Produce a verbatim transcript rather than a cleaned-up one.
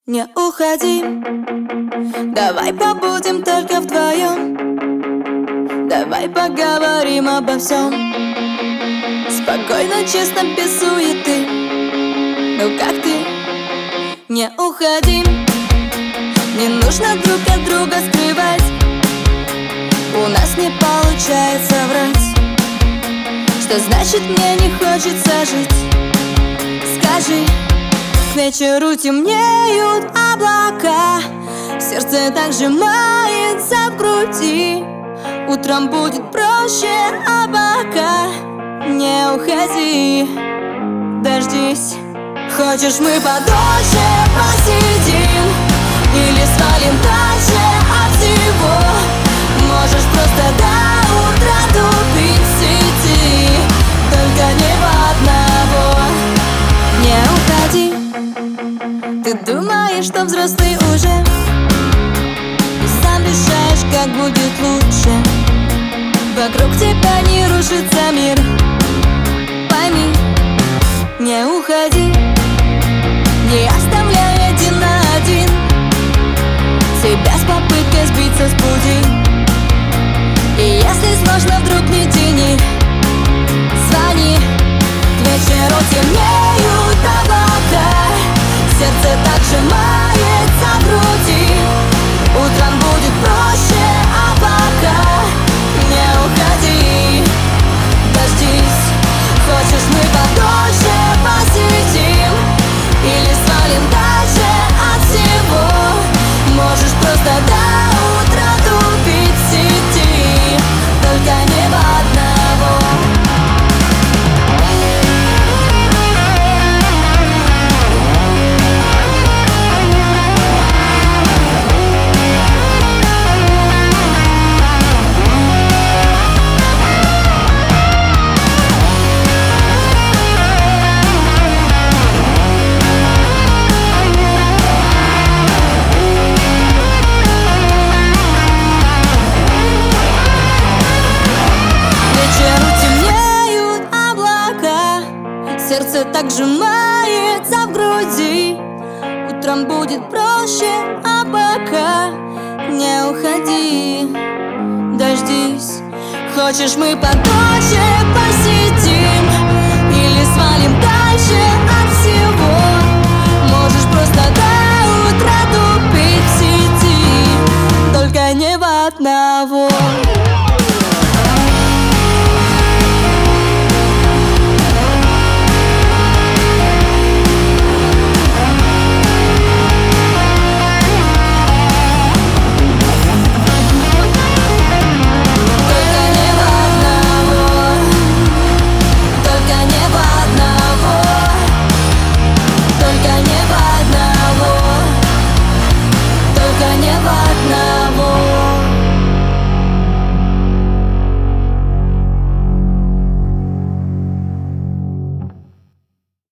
Не уходи, давай побудем только вдвоем. Давай поговорим обо всем спокойно, честно, без суеты. Ну как ты? Не уходи, не нужно друг от друга скрывать. У нас не получается врать. Что значит мне не хочется жить? Скажи. К вечеру темнеют облака, сердце так сжимается в груди. Утром будет проще, а пока не уходи, дождись. Хочешь, мы подольше посидим или свалим дальше от всего? Можешь просто до утра тупить в сети, только не в одного. Не уходи, ты думаешь, что взрослый уже, и сам решаешь, как будет лучше. Вокруг тебя не рушится мир. Пойми, не уходи, не оставляй один на один себя с попыткой сбиться с пути. И если сложно, вдруг не тяни, звони. К вечеру темнеют облака, сердце так сжимается в груди. Утром будет проще, а пока не уходи, дождись. Хочешь, мы подольше посидим или свалим дальше от всего? Можешь просто до утра тупить в сети, только не в одного. Сердце так сжимается в груди. Утром будет проще, а пока не уходи, дождись. Хочешь, мы подольше посидим или свалим дальше от всего? Можешь просто